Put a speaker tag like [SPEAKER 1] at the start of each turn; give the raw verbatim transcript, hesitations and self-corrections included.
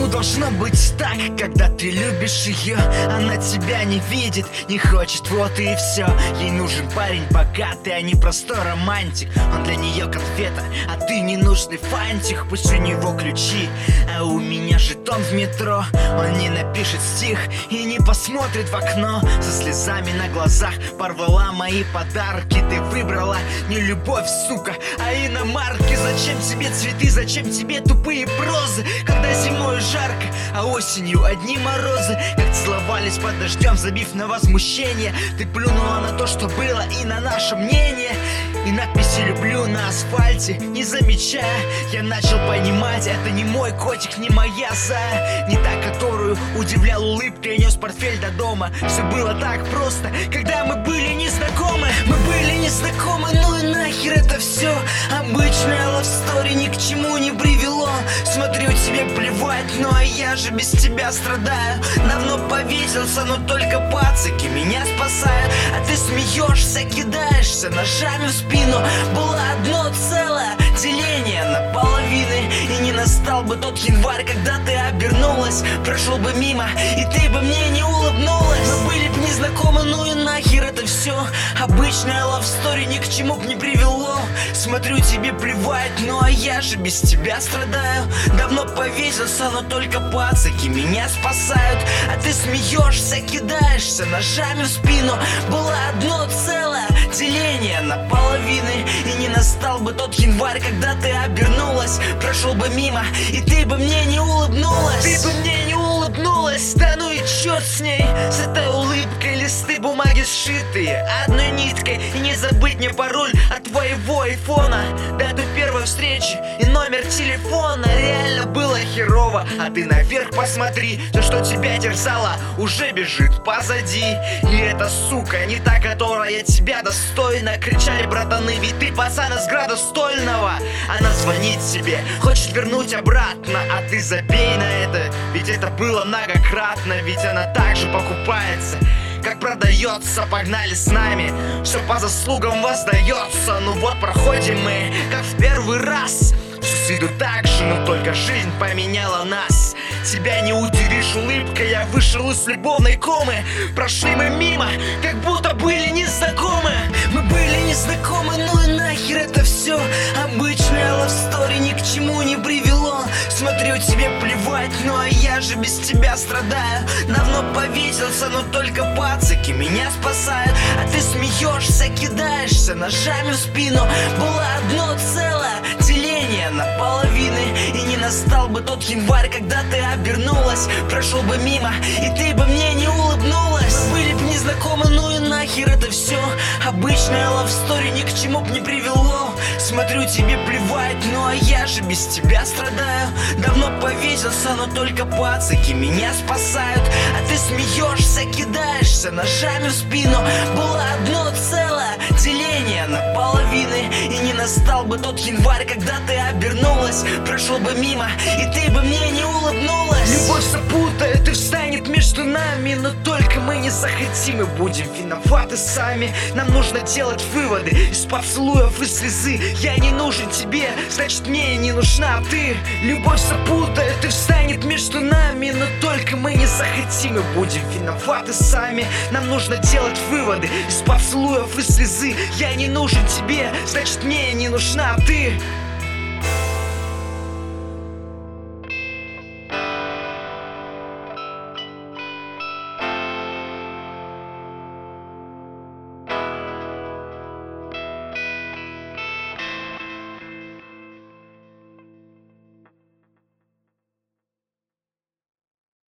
[SPEAKER 1] Почему должно быть так, когда ты любишь ее? Она тебя не видит, не хочет, вот и все. Ей нужен парень богатый, а не простой романтик. Он для нее конфета, а ты ненужный фантик. Пусть у него ключи, а у меня жетон в метро. Он не напишет стих и не посмотрит в окно. Со слезами на глазах порвала мои подарки. Ты выбрала не любовь, сука, а иномарки. Зачем тебе цветы, зачем тебе тупые прозы, когда зимой жарко, а осенью одни морозы? Как целовались под дождем, забив на возмущение. Ты плюнула на то, что было, и на наше мнение. И надписи «люблю» на асфальте, не замечая. Я начал понимать, это не мой котик, не моя зая. Не та, которую удивлял улыбкой, нес портфель до дома. Все было так просто, когда мы были незнакомы. Мы были незнакомы, ну и нахер это все. Обычная love story ни к чему не привело. Смотрю, тебе плевать, ну а я же без тебя страдаю. Давно повесился, но только пацаки меня спасают. А ты смеешься, кидаешься ножами в спину. Было одно целое, деление на половины. И не настал бы тот январь, когда ты обернулась. Прошел бы мимо, и ты бы мне не улыбнулась. Мы были бы незнакомы, ну и нахер это все. Обычная love story ни к чему б не привело. Смотрю, тебе плевать, ну а я же без тебя страдаю. Давно повесился, но только пацаки меня спасают. А ты смеешься, кидаешься ножами в спину. Было одно целое, деление на половины. И не настал бы тот январь, когда ты обернулась. Прошел бы мимо, и ты бы мне не улыбнулась. Ты бы мне не улыбнулась, да ну и черт с ней. С этой улыбкой листы бумаги сшитые одной ниткой. И не забыть мне пароль от твоего айфона, дату первой встречи и номер телефона. Реально было херово, а ты наверх посмотри. То, что тебя терзало, уже бежит позади. И эта сука не та, которая тебя достойна. Кричали братаны, ведь ты пацан из града стольного. Она звонит тебе, хочет вернуть обратно, а ты забей на это, ведь это было многократно. Ведь она также покупается, как продается. Погнали с нами, все по заслугам воздается. Ну вот проходим мы, как в первый раз. Все с виду так же, но только жизнь поменяла нас. Тебя не удивишь улыбкой, я вышел из любовной комы. Прошли мы мимо, как будто были незнакомы. Мы были незнакомы, ну и нахер это все. Обычная love story ни к чему не привело. Смотрю, тебе плевать, ну а я же без тебя страдаю. Давно повесился, но только пацаки меня спасают. А ты смеешься, кидаешься ножами в спину. Было одно целое, деление на половины. И не настал бы тот январь, когда ты обернулась. Прошел бы мимо, и ты бы мне не улыбнулась. Мы были бы незнакомы, ну и нахер это все. Обычная love story ни к чему б не привело. Смотрю, тебе плевать, ну а я же без тебя страдаю. Давно повесился, но только пацаки меня спасают. А ты смеешься, кидаешься ножами в спину. Было одно целое, деление на половины. И не настал бы тот январь, когда ты обернулась. Прошел бы мимо, и ты бы мне не улыбнулась. Любовь запутает и встанет между нами, но только мы не захотим и будем виноваты сами. Нам нужно делать выводы из поцелуев и слезы. Я не нужен тебе, значит мне не нужна ты. Любовь запутает и встанет между нами, но только мы не захотим и будем виноваты сами. Нам нужно делать выводы из поцелуев и слезы. Я не нужен тебе, значит мне не нужна ты.